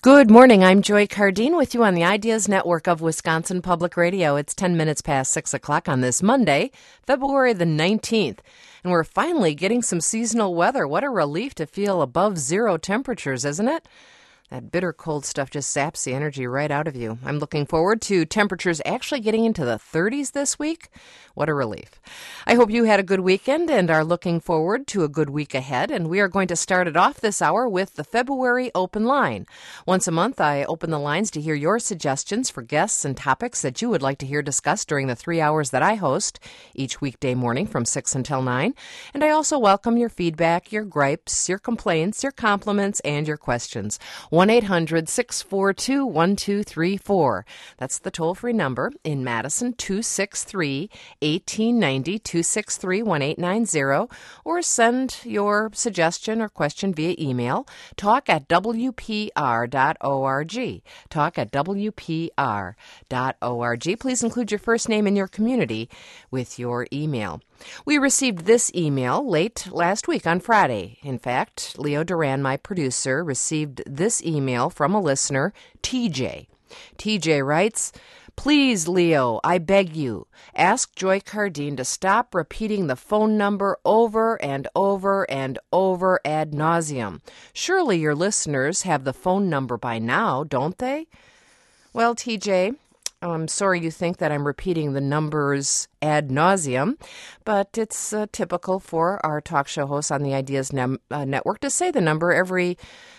Good morning. I'm Joy Cardine with you on the Ideas Network of Wisconsin Public Radio. It's 10 minutes past 6 o'clock on this Monday, February the 19th. And we're finally getting some seasonal weather. What a relief to feel above zero temperatures, isn't it? That bitter cold stuff just saps the energy right out of you. I'm looking forward to temperatures actually getting into the 30s this week. What a relief. I hope you had a good weekend and are looking forward to a good week ahead. And we are going to start it off this hour with the February Open Line. Once a month, I open the lines to hear your suggestions for guests and topics that you would like to hear discussed during the 3 hours that I host each weekday morning from 6 until 9. And I also welcome your feedback, your gripes, your complaints, your compliments, and your questions. 1-800-642-1234. That's the toll-free number. In Madison, 263-1890, 263-1890, or send your suggestion or question via email, talk@wpr.org, talk@wpr.org. Please include your first name and your community with your email. We received this email late last week on Friday. In fact, Leo Duran, my producer, received this email from a listener, TJ. TJ writes, "Please, Leo, I beg you, ask Joy Cardine to stop repeating the phone number over and over and over ad nauseum. Surely your listeners have the phone number by now, don't they?" Well, TJ, I'm sorry you think that I'm repeating the numbers ad nauseum, but it's typical for our talk show hosts on the Ideas Network to say the number every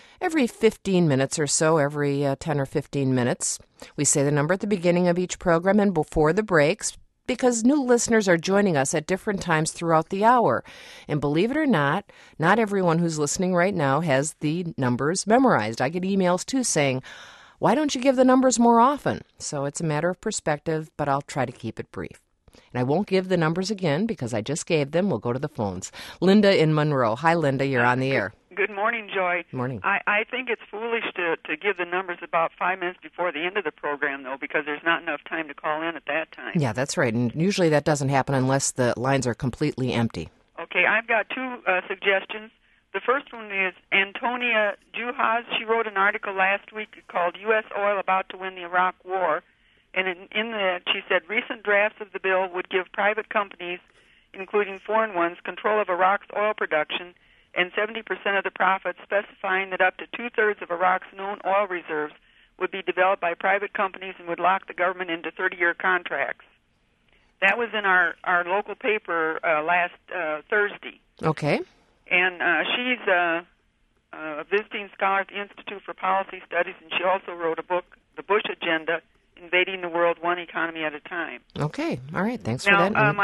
15 minutes or so, every 10 or 15 minutes. We say the number at the beginning of each program and before the breaks because new listeners are joining us at different times throughout the hour. And believe it or not everyone who's listening right now has the numbers memorized. I get emails too saying, "Why don't you give the numbers more often?" So it's a matter of perspective, but I'll try to keep it brief. And I won't give the numbers again because I just gave them. We'll go to the phones. Linda in Monroe. Hi, Linda. You're on the air. Good morning, Joy. Morning. I think it's foolish to give the numbers about 5 minutes before the end of the program, though, because there's not enough time to call in at that time. Yeah, that's right. And usually that doesn't happen unless the lines are completely empty. Okay, I've got two suggestions. The first one is Antonia Juhas. She wrote an article last week called U.S. Oil About to Win the Iraq War. And in that, she said recent drafts of the bill would give private companies, including foreign ones, control of Iraq's oil production and 70% of the profits, specifying that up to two-thirds of Iraq's known oil reserves would be developed by private companies and would lock the government into 30-year contracts. That was in our local paper last Thursday. Okay. And she's a visiting scholar at the Institute for Policy Studies, and she also wrote a book, The Bush Agenda, Invading the World One Economy at a Time. Okay. All right. Thanks for now, that. Now,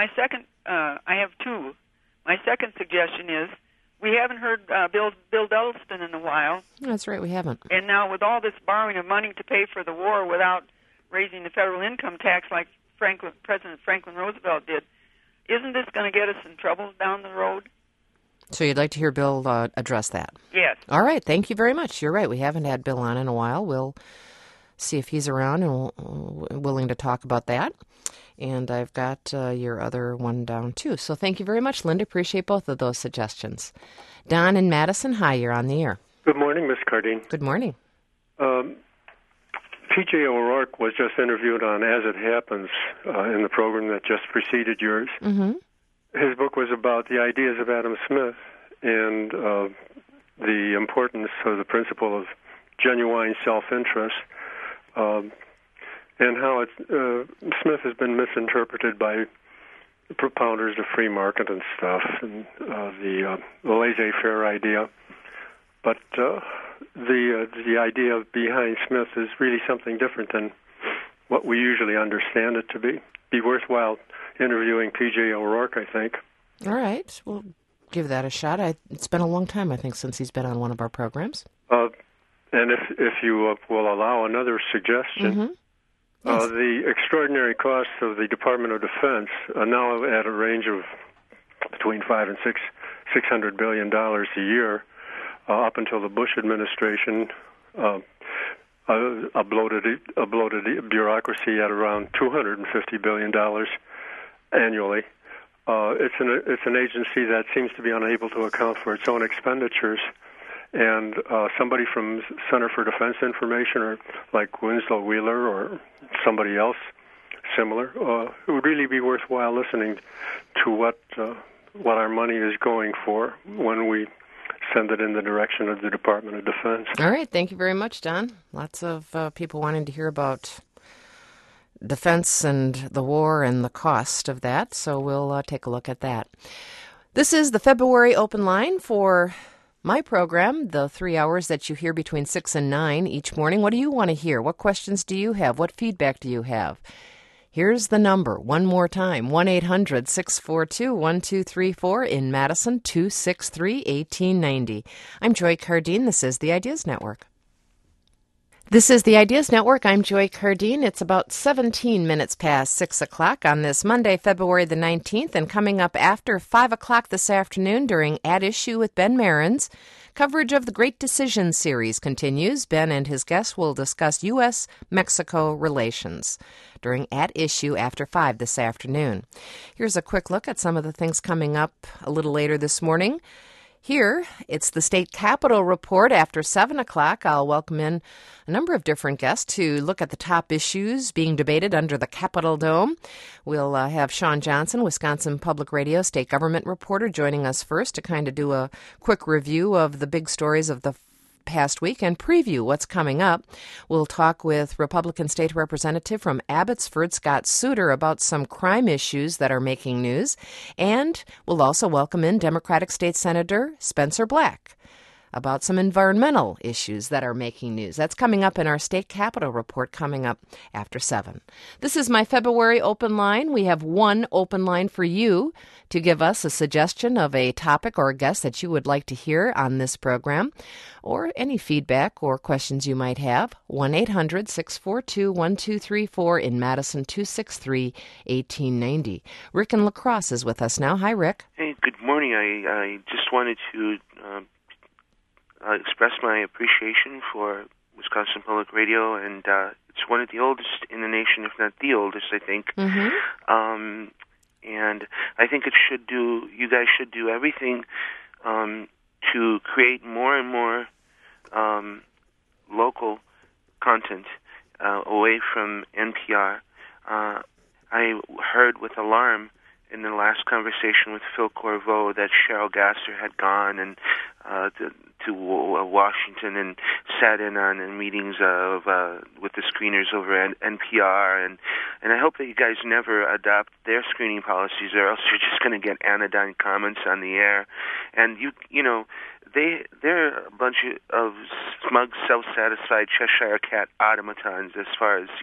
I have two. My second suggestion is we haven't heard Bill Dulleston in a while. That's right. We haven't. And now with all this borrowing of money to pay for the war without raising the federal income tax like President Franklin Roosevelt did, isn't this going to get us in trouble down the road? So you'd like to hear Bill address that? Yes. All right. Thank you very much. You're right. We haven't had Bill on in a while. We'll see if he's around and willing to talk about that. And I've got your other one down, too. So thank you very much, Linda. Appreciate both of those suggestions. Don in Madison, hi. You're on the air. Good morning, Ms. Cardine. Good morning. P.J. O'Rourke was just interviewed on As It Happens in the program that just preceded yours. Mm-hmm. His book was about the ideas of Adam Smith and the importance of the principle of genuine self-interest, and how Smith has been misinterpreted by propounders of free market and stuff, and the laissez-faire idea. But the idea behind Smith is really something different than what we usually understand it to be. Be worthwhile interviewing P.J. O'Rourke, I think. All right. We'll give that a shot. It's been a long time, I think, since he's been on one of our programs. And if you will allow another suggestion, mm-hmm. Yes. The extraordinary costs of the Department of Defense are now at a range of between $500 and $600 billion a year, up until the Bush administration a bloated bureaucracy at around $250 billion annually. It's an agency that seems to be unable to account for its own expenditures, and somebody from Center for Defense Information, or like Winslow Wheeler or somebody else similar, it would really be worthwhile listening to what our money is going for when we send it in the direction of the Department of Defense. All right. Thank you very much, Don. Lots of people wanting to hear about defense and the war and the cost of that, so we'll take a look at that. This is the February open line for my program, the 3 hours that you hear between 6 and 9 each morning. What do you want to hear? What questions do you have? What feedback do you have? Here's the number one more time, 1-800-642-1234 in Madison, 263-1890. I'm Joy Cardine. This is the Ideas Network. This is the Ideas Network. I'm Joy Cardine. It's about 17 minutes past 6 o'clock on this Monday, February the 19th, and coming up after 5 o'clock this afternoon during At Issue with Ben Marins, coverage of the Great Decision series continues. Ben and his guests will discuss U.S.-Mexico relations during At Issue after 5 this afternoon. Here's a quick look at some of the things coming up a little later this morning. Here, it's the State Capitol Report after 7 o'clock. I'll welcome in a number of different guests to look at the top issues being debated under the Capitol Dome. We'll have Sean Johnson, Wisconsin Public Radio state government reporter, joining us first to kind of do a quick review of the big stories of the past week and preview what's coming up. We'll talk with Republican State Representative from Abbotsford, Scott Souter, about some crime issues that are making news. And we'll also welcome in Democratic State Senator Spencer Black about some environmental issues that are making news. That's coming up in our State Capitol Report coming up after 7. This is my February open line. We have one open line for you to give us a suggestion of a topic or a guest that you would like to hear on this program, or any feedback or questions you might have. 1-800-642-1234 in Madison, 263-1890. Rick in La Crosse is with us now. Hi, Rick. Hey, good morning. I just wanted to express my appreciation for Wisconsin Public Radio, and it's one of the oldest in the nation, if not the oldest, I think. Mm-hmm. And I think you guys should do everything to create more and more local content away from NPR. I heard with alarm in the last conversation with Phil Corvo that Cheryl Gasser had gone and to Washington and sat in on meetings with the screeners over at NPR, and I hope that you guys never adopt their screening policies, or else you're just going to get anodyne comments on the air. And they're a bunch of smug, self-satisfied Cheshire Cat automatons as far as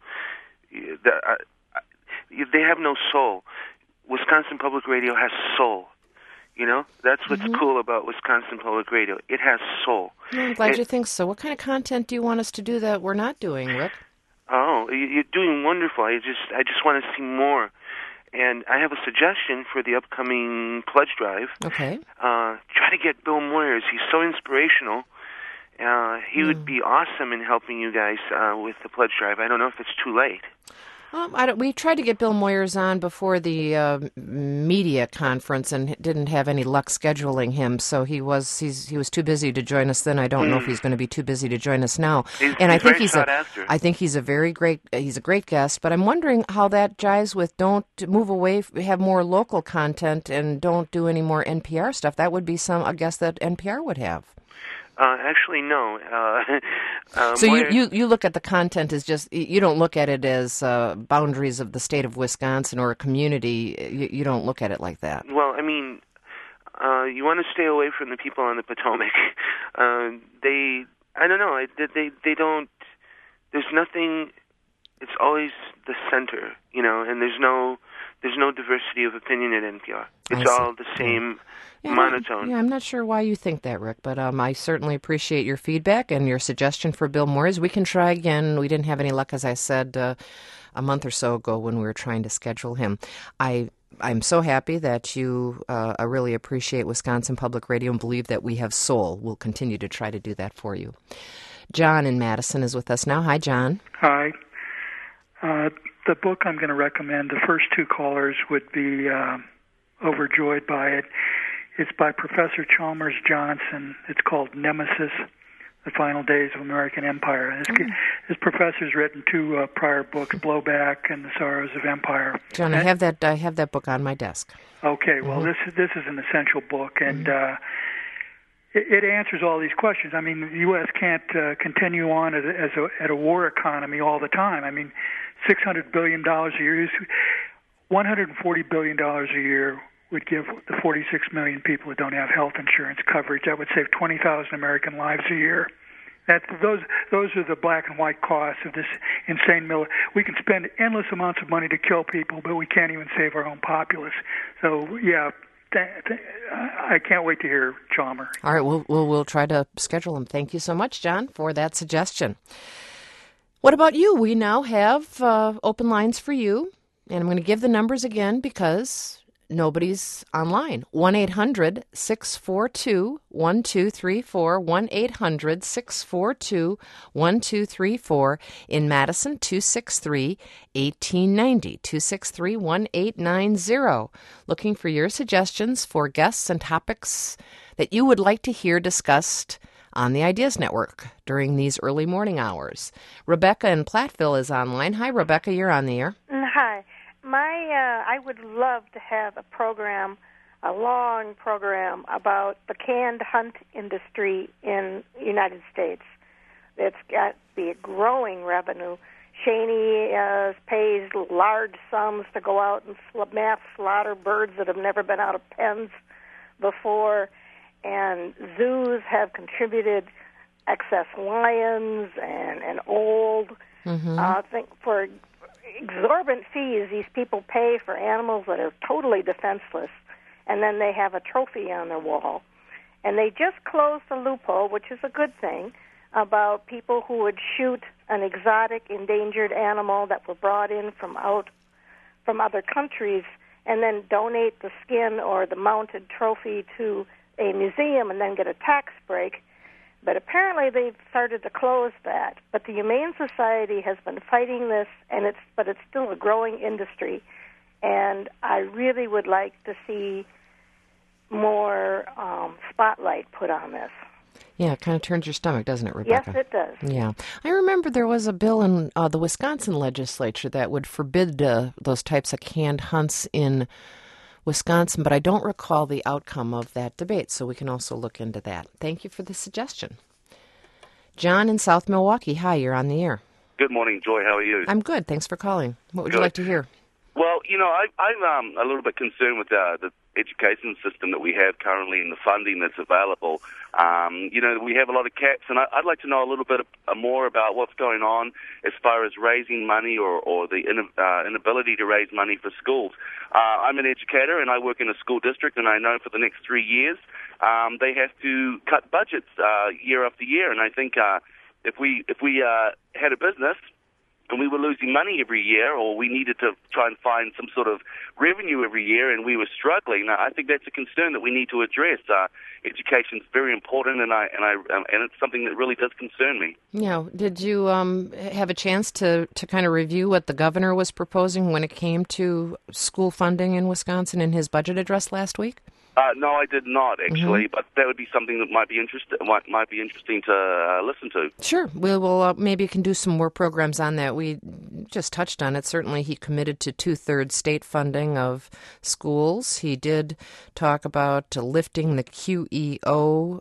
they have no soul. Wisconsin Public Radio has soul. That's what's cool about Wisconsin Public Radio. It has soul. I'm glad you think so. What kind of content do you want us to do that we're not doing, Rick? Oh, you're doing wonderful. I just want to see more. And I have a suggestion for the upcoming pledge drive. Okay. Try to get Bill Moyers. He's so inspirational. He would be awesome in helping you guys with the pledge drive. I don't know if it's too late. We tried to get Bill Moyers on before the media conference and didn't have any luck scheduling him. So he was too busy to join us then. I don't know if he's going to be too busy to join us now. I think he's a great guest. But I'm wondering how that jives with don't move away, have more local content, and don't do any more NPR stuff. That would be a guest that NPR would have. Actually, no. So you look at the content as just, you don't look at it as boundaries of the state of Wisconsin or a community. You don't look at it like that. Well, I mean, you want to stay away from the people on the Potomac. I don't know. They don't. There's nothing. It's always the center, and there's no diversity of opinion at NPR. It's all the same. Monotone. I'm not sure why you think that, Rick, but I certainly appreciate your feedback and your suggestion for Bill Moyers. We can try again. We didn't have any luck, as I said, a month or so ago when we were trying to schedule him. I'm so happy that you really appreciate Wisconsin Public Radio and believe that we have soul. We'll continue to try to do that for you. John in Madison is with us now. Hi, John. Hi. The book I'm going to recommend, the first two callers would be overjoyed by it. It's by Professor Chalmers Johnson. It's called Nemesis, The Final Days of American Empire. His professor's written 2 prior books, Blowback and The Sorrows of Empire. John, I have that book on my desk. Okay, well, this is an essential book, and it answers all these questions. I mean, the U.S. can't continue on at a war economy all the time. I mean, $600 billion a year, $140 billion a year would give the 46 million people who don't have health insurance coverage. That would save 20,000 American lives a year. Those are the black and white costs of this insane military. We can spend endless amounts of money to kill people, but we can't even save our own populace. So, yeah, I can't wait to hear Chalmers. All right, we'll try to schedule them. Thank you so much, John, for that suggestion. What about you? We now have open lines for you, and I'm going to give the numbers again because nobody's online. 1-800-642-1234, 1-800-642-1234. In Madison, 263-1890, 263-1890. Looking for your suggestions for guests and topics that you would like to hear discussed on the Ideas Network during these early morning hours. Rebecca in Platteville is online. Hi, Rebecca. You're on the air. Hi. I would love to have a long program about the canned hunt industry in the United States. It's got to be a growing revenue. Cheney pays large sums to go out and mass slaughter birds that have never been out of pens before, and zoos have contributed excess lions and old. I think for exorbitant fees these people pay for animals that are totally defenseless, and then they have a trophy on their wall. And they just closed the loophole, which is a good thing, about people who would shoot an exotic endangered animal that were brought in from other countries and then donate the skin or the mounted trophy to a museum and then get a tax break. But apparently they've started to close that. But the Humane Society has been fighting this, but it's still a growing industry. And I really would like to see more spotlight put on this. Yeah, it kind of turns your stomach, doesn't it, Rebecca? Yes, it does. Yeah. I remember there was a bill in the Wisconsin legislature that would forbid those types of canned hunts in Wisconsin, but I don't recall the outcome of that debate, so we can also look into that. Thank you for the suggestion. John in South Milwaukee, hi, you're on the air. Good morning, Joy. How are you? I'm good. Thanks for calling. What would you like to hear? Well, I'm a little bit concerned with the education system that we have currently and the funding that's available. We have a lot of caps, and I'd like to know a little bit more about what's going on as far as raising money or the inability to raise money for schools. I'm an educator, and I work in a school district, and I know for the next 3 years they have to cut budgets year after year. And I think if we had a business and we were losing money every year, or we needed to try and find some sort of revenue every year, and we were struggling, I think that's a concern that we need to address. Education is very important, and it's something that really does concern me. Yeah. Did you have a chance to kind of review what the governor was proposing when it came to school funding in Wisconsin in his budget address last week? No, I did not actually, but that would be something that might be interesting to listen to. Sure, we will. Maybe can do some more programs on that. We just touched on it. Certainly, he committed to 2/3 state funding of schools. He did talk about lifting the QEO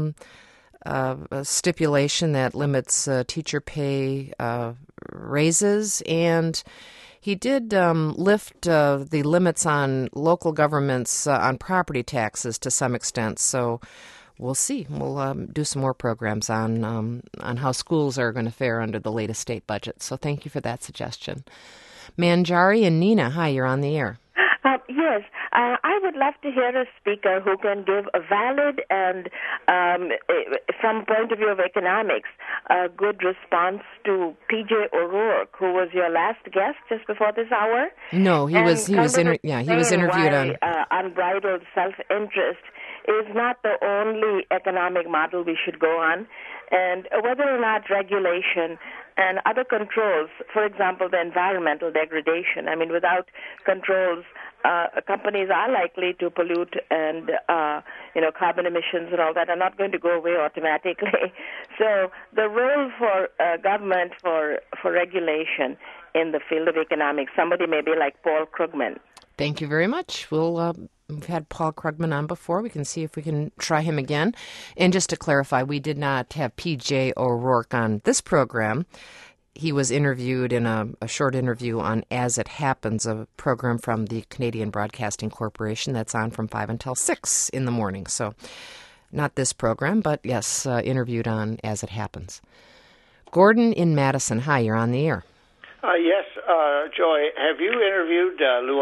stipulation that limits teacher pay raises, and he did lift the limits on local governments on property taxes to some extent. So we'll see. We'll do some more programs on how schools are going to fare under the latest state budget. So thank you for that suggestion. Manjari and Nina, hi, you're on the air. Yes, I would love to hear a speaker who can give a valid and, from point of view of economics, a good response to P.J. O'Rourke, who was your last guest just before this hour. No, he was interviewed on unbridled self-interest is not the only economic model we should go on. And whether or not regulation and other controls, for example, the environmental degradation, I mean, without controls, companies are likely to pollute, and carbon emissions and all that are not going to go away automatically. So the role for government for regulation in the field of economics, somebody maybe like Paul Krugman. Thank you very much. We've had Paul Krugman on before. We can see if we can try him again. And just to clarify, we did not have P.J. O'Rourke on this program. He was interviewed in a short interview on As It Happens, a program from the Canadian Broadcasting Corporation that's on from 5 until 6 in the morning. So not this program, but yes, interviewed on As It Happens. Gordon in Madison. Hi, you're on the air. Yes, Joy, have you interviewed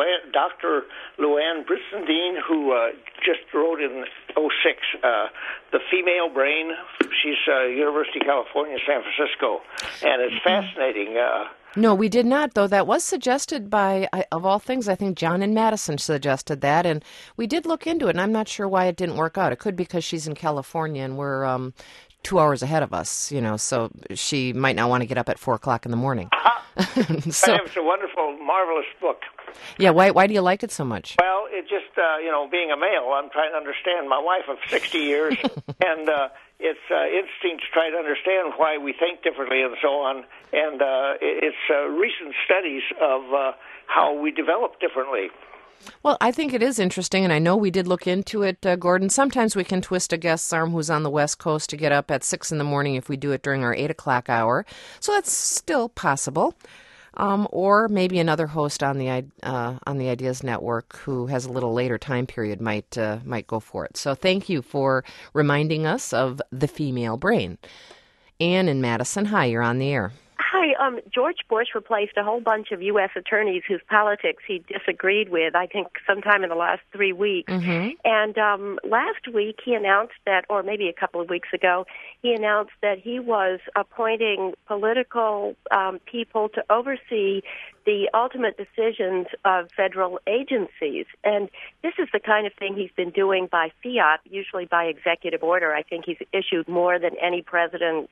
Dr. Luann Brissendine, who just wrote in 2006, The Female Brain? She's University of California, San Francisco, and it's fascinating. No, we did not, though. That was suggested by, of all things, I think John in Madison suggested that, and we did look into it, and I'm not sure why it didn't work out. It could be because she's in California, and we're 2 hours ahead of us, so she might not want to get up at 4 o'clock in the morning. So, it's a wonderful, marvelous book. Yeah, why do you like it so much? Well, it just, being a male, I'm trying to understand my wife of 60 years, and it's interesting to try to understand why we think differently and so on, and it's recent studies of how we develop differently. Well, I think it is interesting, and I know we did look into it, Gordon. Sometimes we can twist a guest's arm who's on the West Coast to get up at 6 in the morning if we do it during our 8 o'clock hour. So that's still possible. Or maybe another host on the Ideas Network who has a little later time period might go for it. So thank you for reminding us of the female brain. Ann in Madison, hi, you're on the air. Hi, George Bush replaced a whole bunch of U.S. attorneys whose politics he disagreed with, I think sometime in the last 3 weeks. Mm-hmm. And last week he announced that, or maybe a couple of weeks ago, he announced that he was appointing political people to oversee the ultimate decisions of federal agencies. And this is the kind of thing he's been doing by fiat, usually by executive order. I think he's issued more than any president,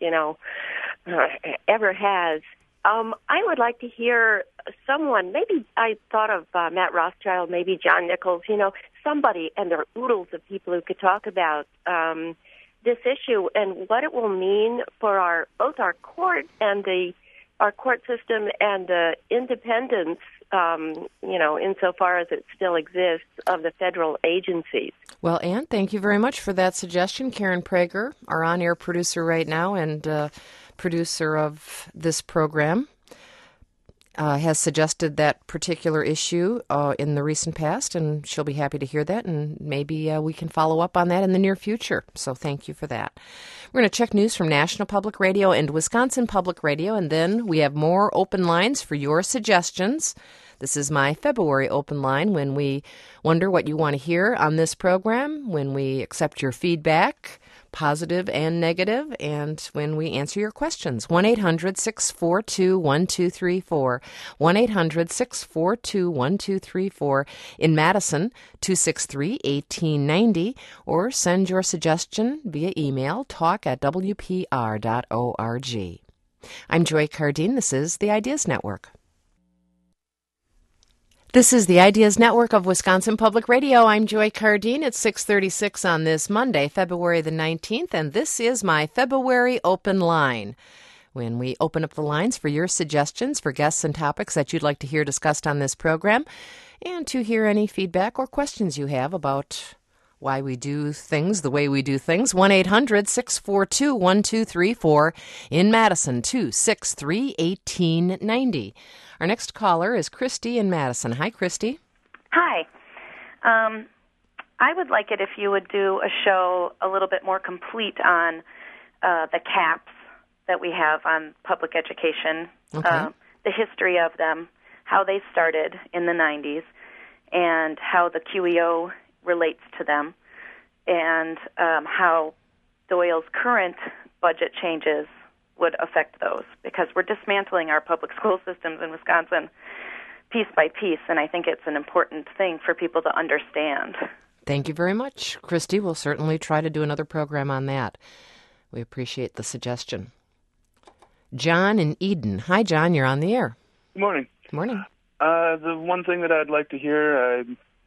ever has. I would like to hear someone, maybe I thought of Matt Rothschild, maybe John Nichols, somebody, and there are oodles of people who could talk about this issue and what it will mean for both our court and our court system and the independence, insofar as it still exists, of the federal agencies. Well, Ann, thank you very much for that suggestion. Karen Prager, our on-air producer right now and producer of this program, has suggested that particular issue in the recent past, and she'll be happy to hear that, and maybe we can follow up on that in the near future. So thank you for that. We're going to check news from National Public Radio and Wisconsin Public Radio, and then we have more open lines for your suggestions. This is my February open line when we wonder what you want to hear on this program, when we accept your feedback, positive and negative, and when we answer your questions. 1-800-642-1234. 1-800-642-1234. In Madison, 263-1890. Or send your suggestion via email, talk@wpr.org. I'm Joy Cardine. This is the Ideas Network. This is the Ideas Network of Wisconsin Public Radio. I'm Joy Cardine. It's 6:36 on this Monday, February the 19th, and this is my February open line, when we open up the lines for your suggestions for guests and topics that you'd like to hear discussed on this program, and to hear any feedback or questions you have about why we do things the way we do things. 1-800-642-1234. In Madison, 263-1890. Our next caller is Christy in Madison. Hi, Christy. Hi. I would like it if you would do a show a little bit more complete on the caps that we have on public education, Okay. The history of them, how they started in the 90s, and how the QEO relates to them, and how Doyle's current budget changes would affect those, because we're dismantling our public school systems in Wisconsin piece by piece, and I think it's an important thing for people to understand. Thank you very much, Christy. We'll certainly try to do another program on that. We appreciate the suggestion. John in Eden. Hi, John. You're on the air. Good morning. Good morning. The one thing that I'd like to hear,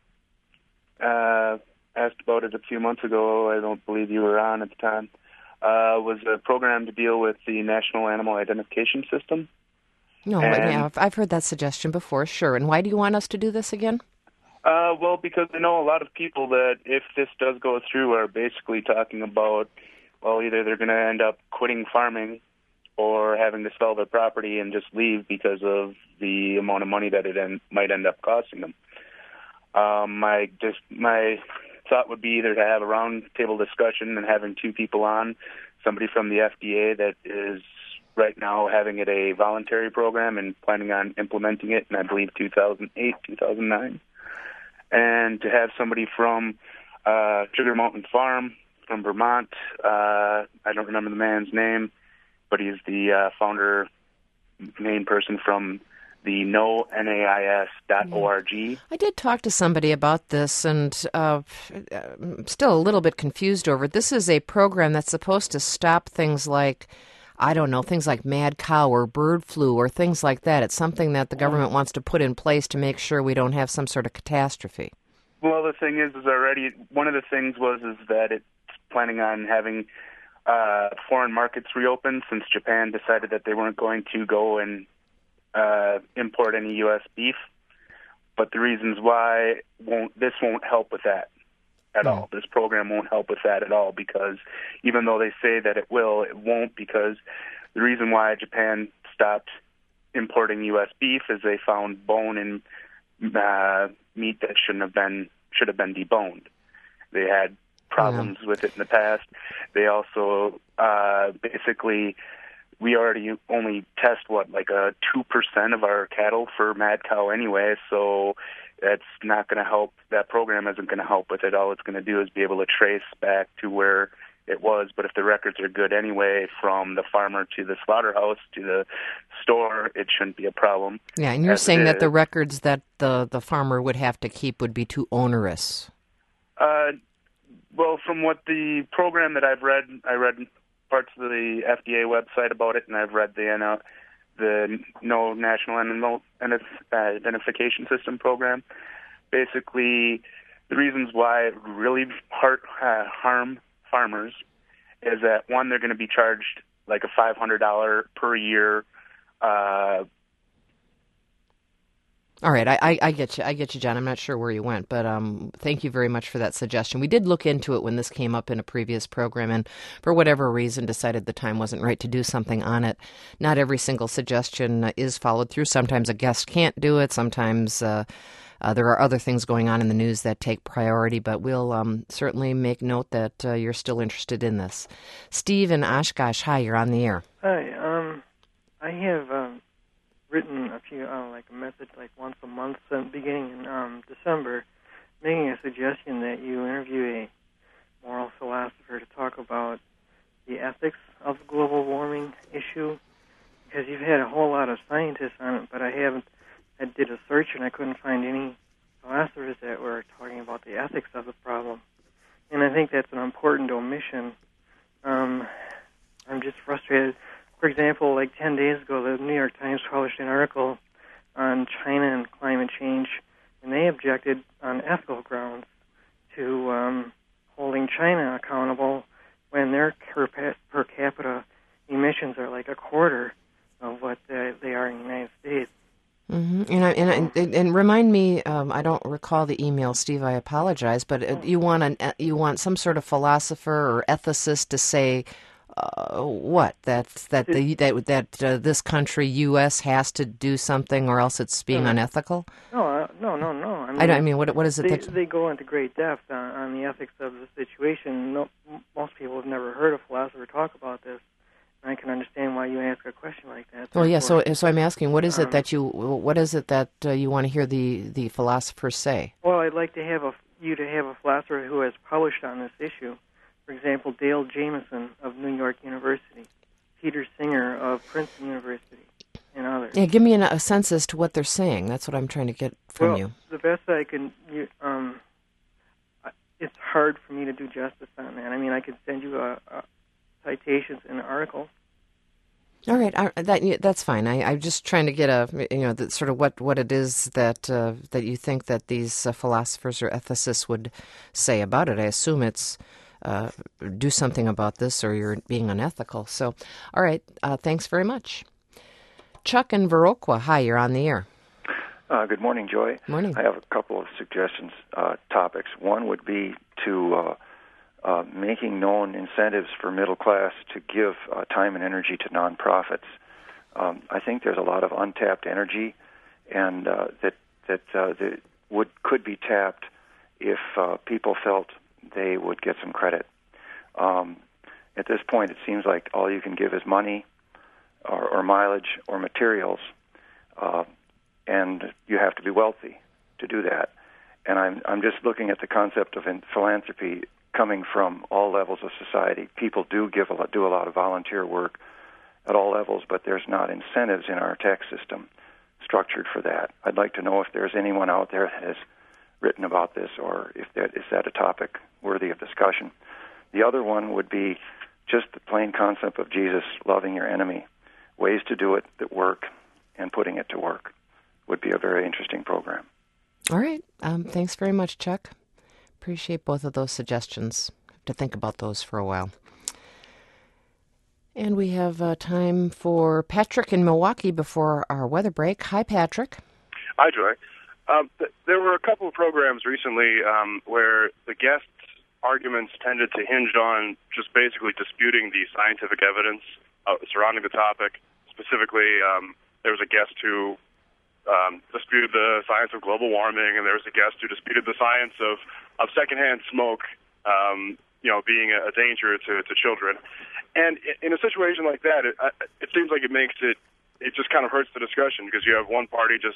I asked about it a few months ago. I don't believe you were on at the time. Was a program to deal with the National Animal Identification System. No, yeah, I've heard that suggestion before, sure. And why do you want us to do this again? Well, because I know a lot of people that if this does go through are basically talking about, well, either they're going to end up quitting farming or having to sell their property and just leave because of the amount of money that it might end up costing them. My thought would be either to have a roundtable discussion and having two people on, somebody from the FDA that is right now having it a voluntary program and planning on implementing it in, I believe, 2008, 2009, and to have somebody from Sugar Mountain Farm from Vermont. I don't remember the man's name, but he's the founder, main person from the NAIS.org. I did talk to somebody about this, and I'm still a little bit confused over it. This is a program that's supposed to stop things like, I don't know, things like mad cow or bird flu or things like that. It's something that the government wants to put in place to make sure we don't have some sort of catastrophe. Well, the thing is already, one of the things is that it's planning on having foreign markets reopen since Japan decided that they weren't going to go and import any U.S. beef. But the reasons why this won't help with that at all. This program won't help with that at all, because even though they say that it will, it won't, because the reason why Japan stopped importing U.S. beef is they found bone in meat that should have been deboned. They had problems with it in the past. They also basically, we already only test like 2% of our cattle for mad cow anyway, so that's not going to help. That program isn't going to help with it. All it's going to do is be able to trace back to where it was. But if the records are good anyway, from the farmer to the slaughterhouse to the store, it shouldn't be a problem. Yeah, and you're saying that the records that the farmer would have to keep would be too onerous. Well, from what the program that I've read, I read parts of the FDA website about it, and I've read the No National Animal Identification System program. Basically, the reasons why it really harm farmers is that, one, they're going to be charged like a $500 per year. All right, I get you, John. I'm not sure where you went, but thank you very much for that suggestion. We did look into it when this came up in a previous program, and for whatever reason decided the time wasn't right to do something on it. Not every single suggestion is followed through. Sometimes a guest can't do it. Sometimes there are other things going on in the news that take priority, but we'll certainly make note that you're still interested in this. Steve in Oshkosh, hi, you're on the air. Hi, I have written a few, like a message like once a month beginning in December, making a suggestion that you interview a moral philosopher to talk about the ethics of the global warming issue, because you've had a whole lot of scientists on it, but I did a search and I couldn't find any philosophers that were talking about the ethics of the problem. And I think that's an important omission. I'm just frustrated. For example, like 10 days ago, the New York Times published an article on China and climate change, and they objected on ethical grounds to holding China accountable when their per capita emissions are like a quarter of what they are in the United States. Mm-hmm. And remind me, I don't recall the email, Steve. I apologize, but you want some sort of philosopher or ethicist to say what that this country, U.S., has to do something, or else it's being unethical. No. I mean, what is it? They go into great depth on the ethics of the situation. Most people have never heard a philosopher talk about this. I can understand why you ask a question like that. Well, yeah. So I'm asking, what is it that you want to hear the philosophers say? Well, I'd like to have you to have a philosopher who has published on this issue. For example, Dale Jameson of New York University, Peter Singer of Princeton University, and others. Yeah, give me a sense as to what they're saying. That's what I'm trying to get from you. The best I can, hard for me to do justice on that. I mean, I could send you citations in an article. All right, that's fine. I'm just trying to get sort of what it is that you think that these philosophers or ethicists would say about it. I assume it's do something about this or you're being unethical. So, all right, thanks very much. Chuck in Viroqua, hi, you're on the air. Good morning, Joy. Morning. I have a couple of suggestions, topics. One would be to making known incentives for middle class to give time and energy to nonprofits. I think there's a lot of untapped energy, and that could be tapped if people felt they would get some credit. At this point, it seems like all you can give is money, or mileage, or materials, and you have to be wealthy to do that. And I'm just looking at the concept of philanthropy coming from all levels of society. People do a lot of volunteer work at all levels, but there's not incentives in our tax system structured for that. I'd like to know if there's anyone out there that has written about this, or if that is a topic worthy of discussion. The other one would be just the plain concept of Jesus loving your enemy, ways to do it that work, and putting it to work would be a very interesting program. All right. Thanks very much, Chuck. Appreciate both of those suggestions. Have to think about those for a while. And we have time for Patrick in Milwaukee before our weather break. Hi, Patrick. Hi, Joy. There were a couple of programs recently where the guests' arguments tended to hinge on just basically disputing the scientific evidence surrounding the topic. Specifically, there was a guest who disputed the science of global warming, and there was a guest who disputed the science of secondhand smoke, being a danger to children. And in a situation like that, it seems like it just kind of hurts the discussion, because you have one party just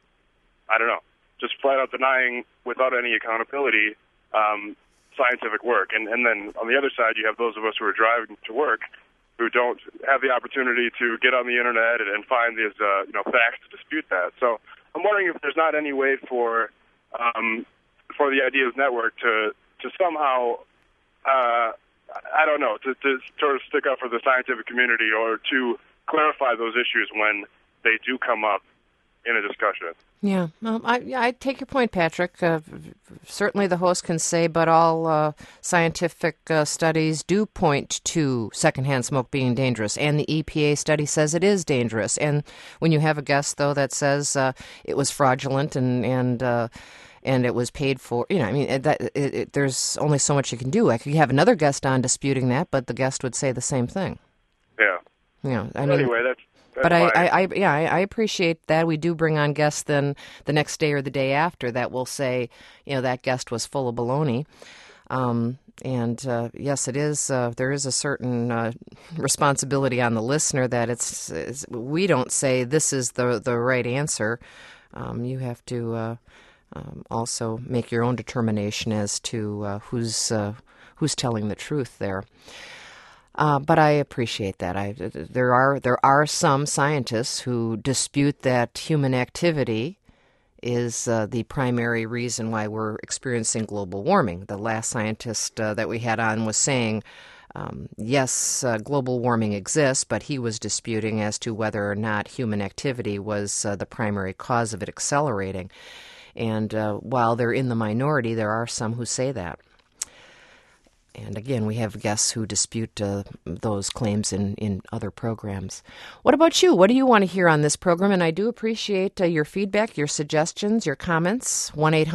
flat out denying without any accountability scientific work, and then on the other side you have those of us who are driving to work who don't have the opportunity to get on the internet and find these facts to dispute that. So I'm wondering if there's not any way for the Ideas Network to somehow to sort of stick up for the scientific community, or to clarify those issues when they do come up in a discussion. Yeah, I take your point, Patrick. Certainly the host can say, but all scientific studies do point to secondhand smoke being dangerous, and the EPA study says it is dangerous. And when you have a guest, though, that says it was fraudulent and it was paid for, there's only so much you can do. I could have another guest on disputing that, but the guest would say the same thing. Yeah. Yeah. Anyway, that's but I appreciate that. We do bring on guests then the next day or the day after that will say, that guest was full of baloney. Yes, it is. There is a certain responsibility on the listener that we don't say this is the right answer. You have to also make your own determination as to who's telling the truth there. But I appreciate that. There are some scientists who dispute that human activity is the primary reason why we're experiencing global warming. The last scientist that we had on was saying, yes, global warming exists, but he was disputing as to whether or not human activity was the primary cause of it accelerating. And while they're in the minority, there are some who say that. And again, we have guests who dispute those claims in other programs. What about you? What do you want to hear on this program? And I do appreciate your feedback, your suggestions, your comments.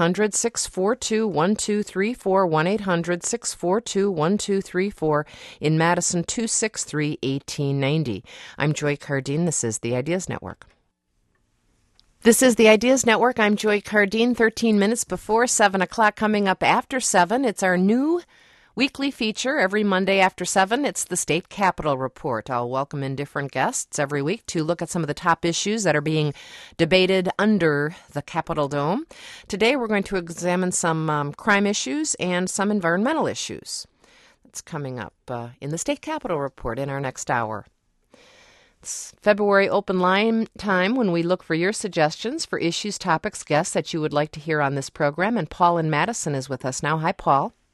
1-800-642-1234, 1-800-642-1234, in Madison, 263-1890. I'm Joy Cardine. This is the Ideas Network. This is the Ideas Network. I'm Joy Cardine, 13 minutes before 7 o'clock. Coming up after 7, it's our new weekly feature every Monday after 7. It's the State Capitol Report. I'll welcome in different guests every week to look at some of the top issues that are being debated under the Capitol Dome. Today we're going to examine some crime issues and some environmental issues. That's coming up in the State Capitol Report in our next hour. It's February open line time when we look for your suggestions for issues, topics, guests that you would like to hear on this program. And Paul in Madison is with us now. Hi, Paul.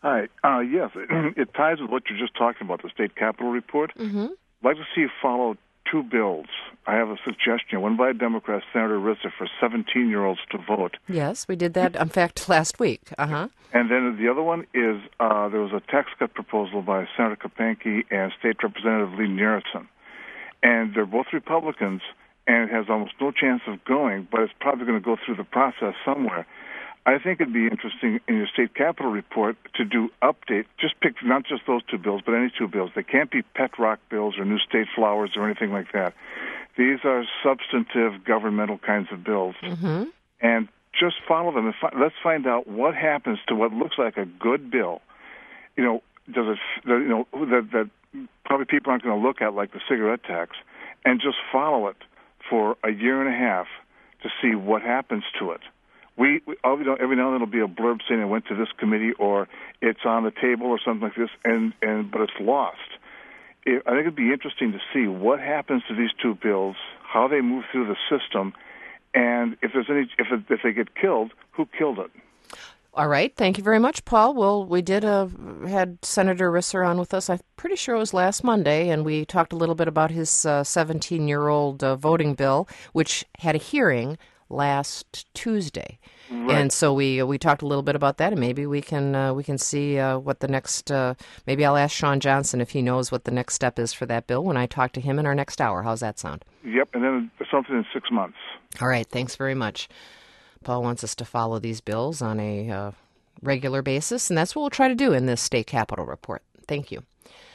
Hi. Yes, it ties with what you're just talking about, the state capitol report. Mm-hmm. I'd like to see you follow two bills. I have a suggestion, one by a Democrat, Senator Risser, for 17-year-olds to vote. Yes, we did that, in fact, last week. Uh-huh. And then the other one is there was a tax cut proposal by Senator Kapanke and State Representative Lee Nerison. And they're both Republicans, and it has almost no chance of going, but it's probably going to go through the process somewhere. I think it'd be interesting in your state capitol report to do update, just pick not just those two bills, but any two bills. They can't be pet rock bills or new state flowers or anything like that. These are substantive governmental kinds of bills. Mm-hmm. And just follow them. And let's find out what happens to what looks like a good bill. You know, does it? You know, that probably people aren't going to look at, like the cigarette tax, and just follow it for a year and a half to see what happens to it. We every now and then there'll be a blurb saying it went to this committee or it's on the table or something like this, but it's lost. I think it'd be interesting to see what happens to these two bills, how they move through the system, and if there's any if they get killed, who killed it. All right. Thank you very much, Paul. Well, we did had Senator Risser on with us. I'm pretty sure it was last Monday, and we talked a little bit about his 17-year-old voting bill, which had a hearing last Tuesday. Right. And so we talked a little bit about that, and maybe we can see what the next. Maybe I'll ask Sean Johnson if he knows what the next step is for that bill when I talk to him in our next hour. How's that sound? Yep, and then something in 6 months. All right. Thanks very much. Paul wants us to follow these bills on a regular basis, and that's what we'll try to do in this state capitol report. Thank you.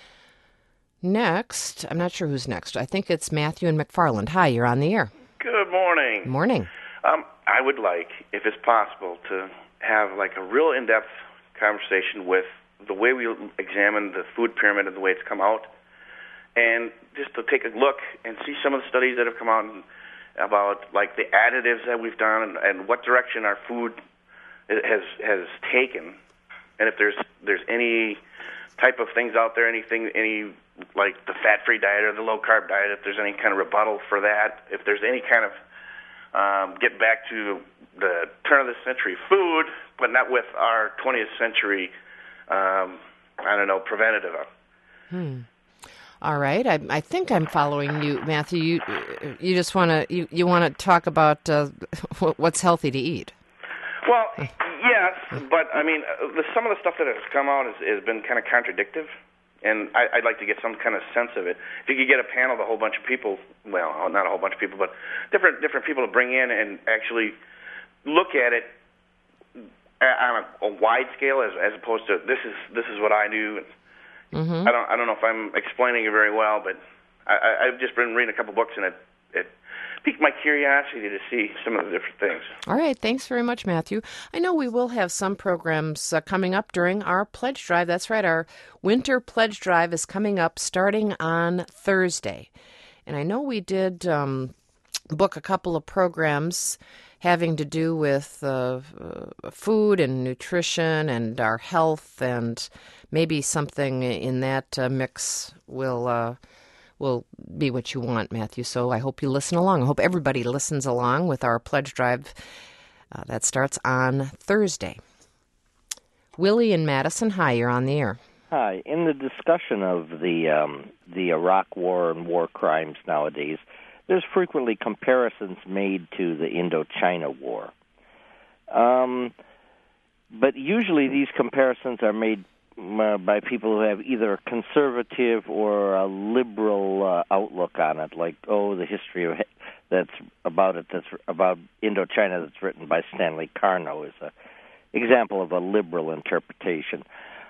Next, I'm not sure who's next. I think it's Matthew and McFarland. Hi, you're on the air. Good morning. Morning. I would like, if it's possible, to have like a real in-depth conversation with the way we examine the food pyramid and the way it's come out, and just to take a look and see some of the studies that have come out about like the additives that we've done and what direction our food has taken, and if there's any type of things out there, any like the fat-free diet or the low-carb diet, if there's any kind of rebuttal for that, if there's any kind of get back to the turn of the century food, but not with our 20th century, preventative. All right. I think I'm following you, Matthew. You just want to you want to talk about what's healthy to eat. Well, yes, but I mean, some of the stuff that has come out has been kind of contradictory. And I'd like to get some kind of sense of it. If you could get a panel of a whole bunch of people, well, not a whole bunch of people, but different people to bring in and actually look at it on a wide scale, as opposed to this is what I do. Mm-hmm. I don't know if I'm explaining it very well, but I've just been reading a couple books, and it piqued my curiosity to see some of the different things. All right. Thanks very much, Matthew. I know we will have some programs coming up during our pledge drive. That's right. Our winter pledge drive is coming up starting on Thursday. And I know we did book a couple of programs having to do with food and nutrition and our health, and maybe something in that mix will be what you want, Matthew. So I hope you listen along. I hope everybody listens along with our pledge drive. That starts on Thursday. Willie in Madison, hi, you're on the air. Hi. In the discussion of the Iraq War and war crimes nowadays, there's frequently comparisons made to the Indochina War. But usually these comparisons are made by people who have either a conservative or a liberal outlook on it, like, the history that's about Indochina that's written by Stanley Carno is an example of a liberal interpretation.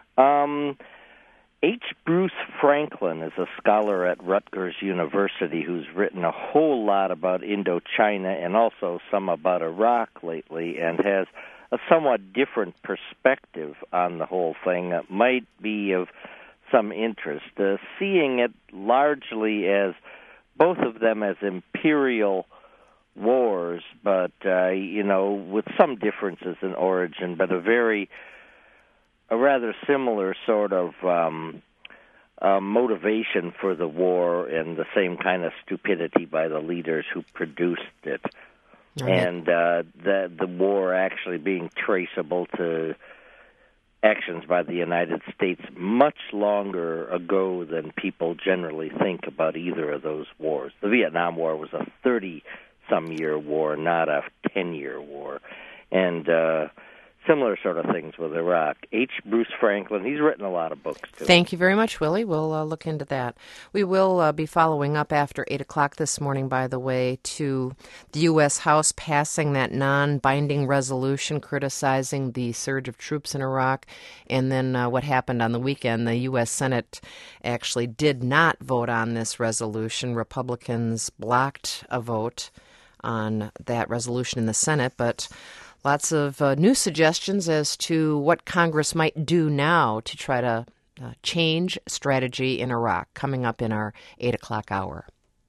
H. Bruce Franklin is a scholar at Rutgers University who's written a whole lot about Indochina and also some about Iraq lately, and has a somewhat different perspective on the whole thing that might be of some interest. Seeing it largely as both of them as imperial wars, but, with some differences in origin, but a rather similar sort of motivation for the war and the same kind of stupidity by the leaders who produced it. Right. And the war actually being traceable to actions by the United States much longer ago than people generally think about either of those wars. The Vietnam War was a 30-some-year war, not a 10-year war. And similar sort of things with Iraq. H. Bruce Franklin, he's written a lot of books, too. Thank you very much, Willie. We'll look into that. We will be following up after 8 o'clock this morning, by the way, to the U.S. House passing that non-binding resolution criticizing the surge of troops in Iraq, and then what happened on the weekend. The U.S. Senate actually did not vote on this resolution. Republicans blocked a vote on that resolution in the Senate, but lots of new suggestions as to what Congress might do now to try to change strategy in Iraq, coming up in our 8 o'clock hour.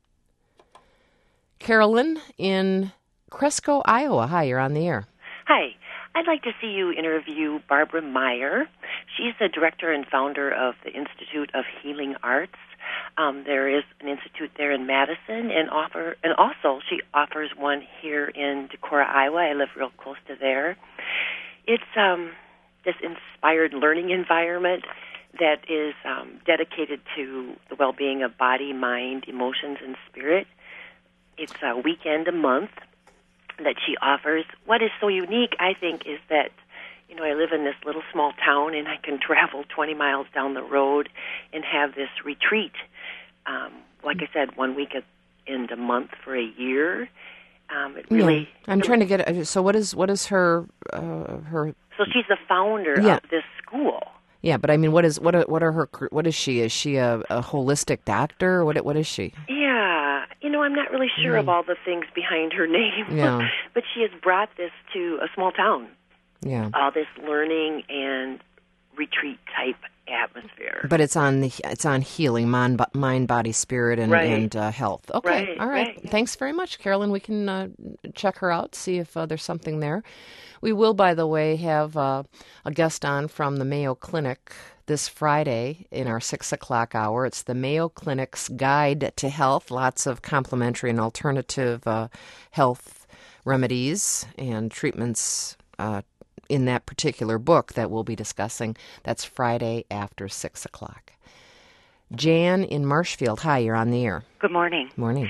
Carolyn in Cresco, Iowa. Hi, you're on the air. Hi. I'd like to see you interview Barbara Meyer. She's the director and founder of the Institute of Healing Arts. There is an institute there in Madison, and also she offers one here in Decorah, Iowa. I live real close to there. It's this inspired learning environment that is dedicated to the well-being of body, mind, emotions, and spirit. It's a weekend a month that she offers. What is so unique, I think, is that I live in this little small town, and I can travel 20 miles down the road and have this retreat. Like I said, 1 week in a month for a year. It really. I'm trying to get. So what is her her? So she's the founder of this school. Yeah, but I mean, what is she? Is she a holistic doctor? What is she? Yeah, I'm not really sure of all the things behind her name. Yeah. But she has brought this to a small town. Yeah. All this learning and retreat type atmosphere. But it's on healing, mind, body, spirit, and health. Okay, all right. Thanks very much, Carolyn. We can check her out, see if there's something there. We will, by the way, have a guest on from the Mayo Clinic this Friday in our 6 o'clock hour. It's the Mayo Clinic's Guide to Health. Lots of complementary and alternative health remedies and treatments in that particular book that we'll be discussing. That's Friday after 6 o'clock. Jan in Marshfield. Hi, you're on the air. Good morning. Morning.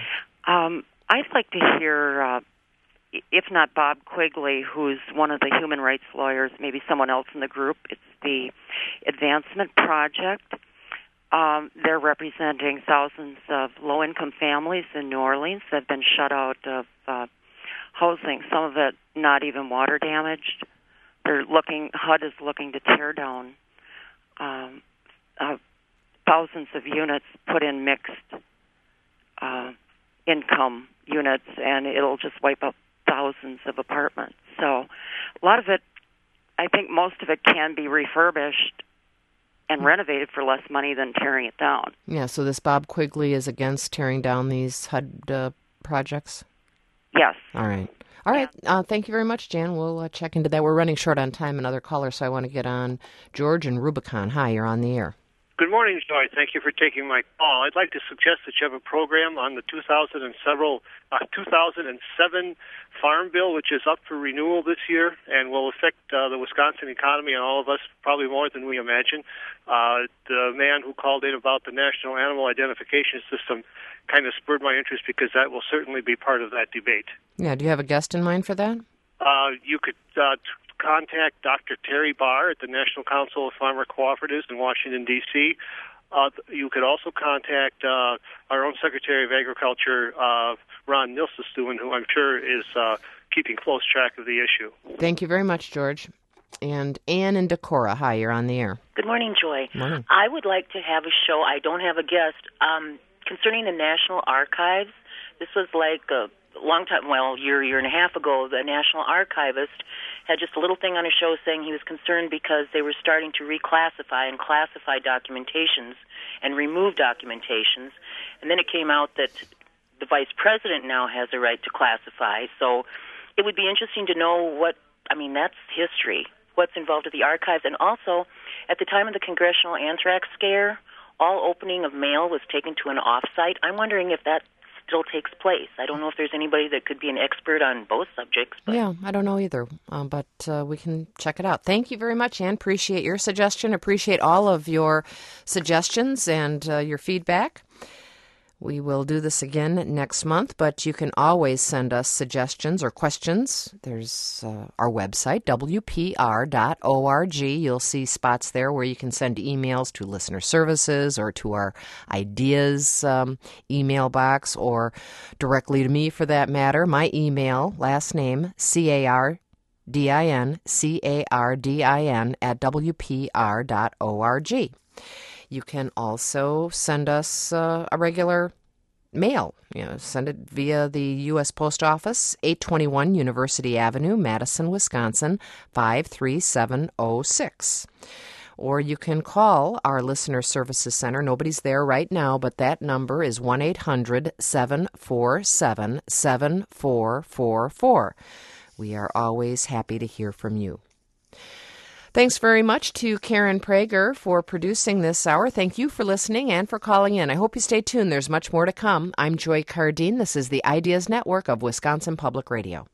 I'd like to hear, if not Bob Quigley, who's one of the human rights lawyers, maybe someone else in the group. It's the Advancement Project. They're representing thousands of low-income families in New Orleans that have been shut out of housing, some of it not even water damaged. HUD is looking to tear down thousands of units, put in mixed income units, and it'll just wipe out thousands of apartments. So a lot of it, I think most of it can be refurbished and renovated for less money than tearing it down. Yeah, so this Bob Quigley is against tearing down these HUD projects? Yes. All right. Thank you very much, Jan. We'll check into that. We're running short on time, another caller, so I want to get on. George and Rubicon. Hi, you're on the air. Good morning, Joy. Thank you for taking my call. I'd like to suggest that you have a program on the 2007 Farm Bill, which is up for renewal this year and will affect the Wisconsin economy and all of us probably more than we imagine. The man who called in about the National Animal Identification System kind of spurred my interest because that will certainly be part of that debate. Yeah, do you have a guest in mind for that? You could contact Dr. Terry Barr at the National Council of Farmer Cooperatives in Washington, D.C. You could also contact our own Secretary of Agriculture, Ron Nilsestuen, who I'm sure is keeping close track of the issue. Thank you very much, George. And Ann in Decorah. Hi, you're on the air. Good morning, Joy. Morning. I would like to have a show. I don't have a guest. Concerning the National Archives, this was like a long time, year and a half ago, the National Archivist had just a little thing on his show saying he was concerned because they were starting to reclassify and classify documentations and remove documentations. And then it came out that the Vice President now has a right to classify. So it would be interesting to know that's history, what's involved with the archives. And also, at the time of the Congressional Anthrax Scare, all opening of mail was taken to an off-site. I'm wondering if that's still takes place. I don't know if there's anybody that could be an expert on both subjects. But yeah, I don't know either, but we can check it out. Thank you very much, Ann. Appreciate your suggestion. Appreciate all of your suggestions and your feedback. We will do this again next month, but you can always send us suggestions or questions. There's our website, WPR.org. You'll see spots there where you can send emails to listener services or to our ideas email box, or directly to me for that matter. My email, last name, CARDIN at WPR.org. You can also send us a regular mail. Send it via the U.S. Post Office, 821 University Avenue, Madison, Wisconsin, 53706. Or you can call our Listener Services Center. Nobody's there right now, but that number is 1-800-747-7444. We are always happy to hear from you. Thanks very much to Karen Prager for producing this hour. Thank you for listening and for calling in. I hope you stay tuned. There's much more to come. I'm Joy Cardine. This is the Ideas Network of Wisconsin Public Radio.